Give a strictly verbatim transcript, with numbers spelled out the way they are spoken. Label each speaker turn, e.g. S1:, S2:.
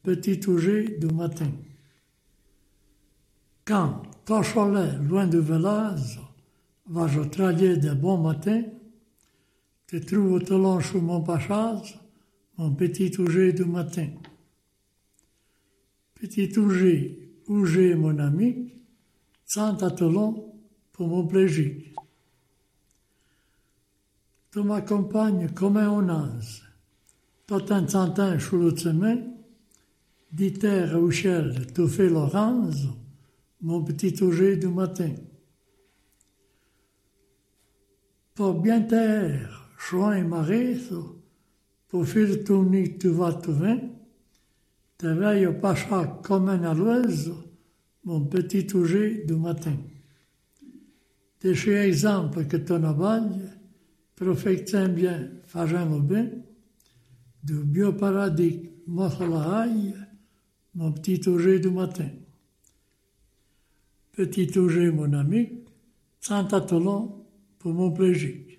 S1: petit Auger du matin. Quand, Tocholet, loin de Velaz, vas-je travailler de bon matin, te trouve au talon sous mon pachaz, mon petit Auger du matin. Petit Auger, Auger mon ami, sans attelon pour mon plaisir. Tu m'accompagnes comme un onaz, tout un centin sous le chemin, dit terre à Uchel, tu fais l'orange, mon petit Auger du matin. Pour bien terre, choix et marezo, pour faire tourner tu vas, tu viens, te veille au pacha comme un aloise, mon petit Auger du matin. De chez exemple que ton abagne, profectien bien, faisant bien, du bioparadis, mossalahaï, mon petit Auger du matin. Petit Auger, mon ami, sans attelon pour mon plaisir.